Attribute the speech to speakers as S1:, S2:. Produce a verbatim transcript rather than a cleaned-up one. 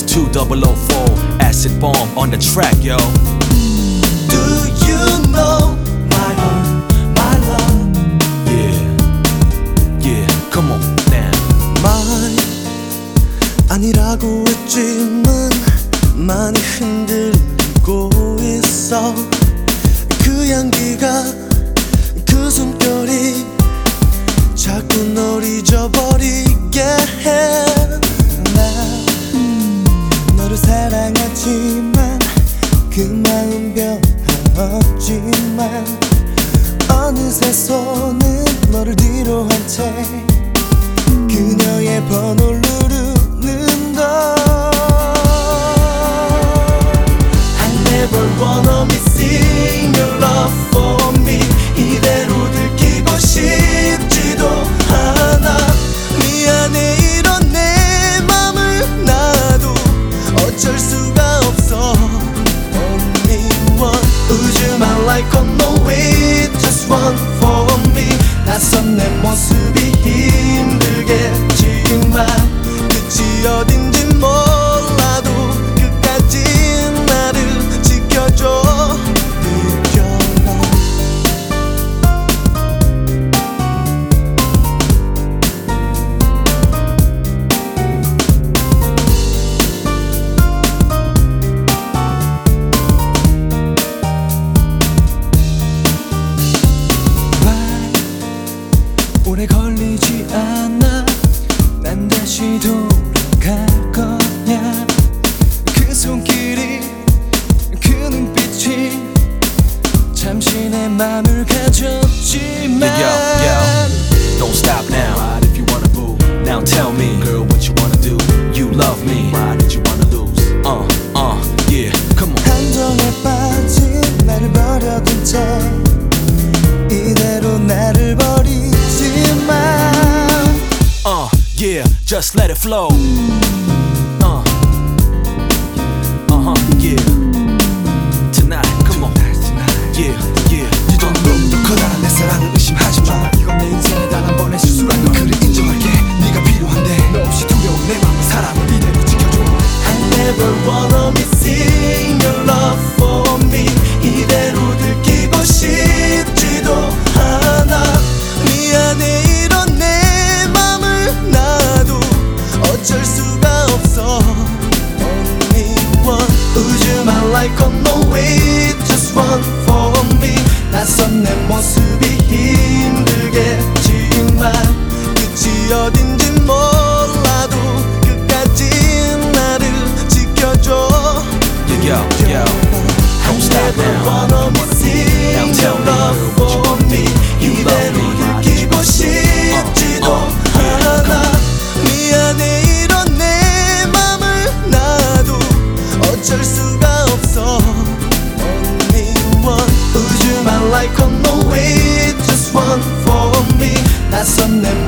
S1: two thousand four, acid bomb on the track, yo.
S2: Do you know my heart, my love?
S1: Yeah, yeah, come on now.
S2: 말 아니라고 했지만 많이 흔들리고 있어. 그 향기가 그 숨결이 자꾸 널 잊어버리게 해. 나 너를 사랑하지만 그 마음 변함없지만 어느새 손은 너를 뒤로 한 채 그녀의 번호를 누르는 걸. I never wanna missing your love for me. 이대로 들키고 싶지도 않아. 미안해 이런 내 맘을 나도 어쩔 수가 없어. Only one. 우주만 like oh no wait just one for me. 낯선 내 모습이 힘들겠지만 끝이 어딘지 몰라도 끝까지 나를 지켜줘. 느껴라. 오래 걸리지 않아. 난 다시 돌아갈 거냐. 그 손길이 그 눈빛이 잠시 내 맘을 가졌지만
S1: Yo, yo, yo, don't stop now. Ride if you wanna boo. Now tell me, girl, what you wanna do? You love me. Why did you wanna lose? Uh, uh, yeah, come on.
S2: 감정에 빠진 나를 버려둔 채 이대로 나를 버리지 마.
S1: Uh, yeah, just let it flow. Uh, uh-huh, yeah. Tonight, come on. Yeah, yeah.
S2: You don't know 더 커다란 내 사랑을 의심하지 마. 이건 내 인생에 단 한 번의 실수란 걸. 그래 인정할게. 네가 필요한데 너 없이 두려운 내 맘의 사랑을 이대로 지켜줘. I never wanna missing your love for me. 이대로 들키고 싶지도 않아. 미안해 이런 내 맘을 나도 어쩔 수가 없어. Only one. 우주만 like oh no wait just one for me. 낯선 내 모습이 힘들겠지만 끝이 어딘지 몰라도 끝까지 나를 지켜줘.
S1: Yo, yo, yo, don't stop now.
S2: Wanna
S1: Now tell me, girl, what you wanna do? You love me. Why did you
S2: 들키고
S1: wanna lose?
S2: 싶지도
S1: Uh, uh, yeah,
S2: 않아. 미안해 이런 내 맘을 나도 어쩔 수가 없어. Only one. 우주만 like oh no wait just one for me. 낯선 내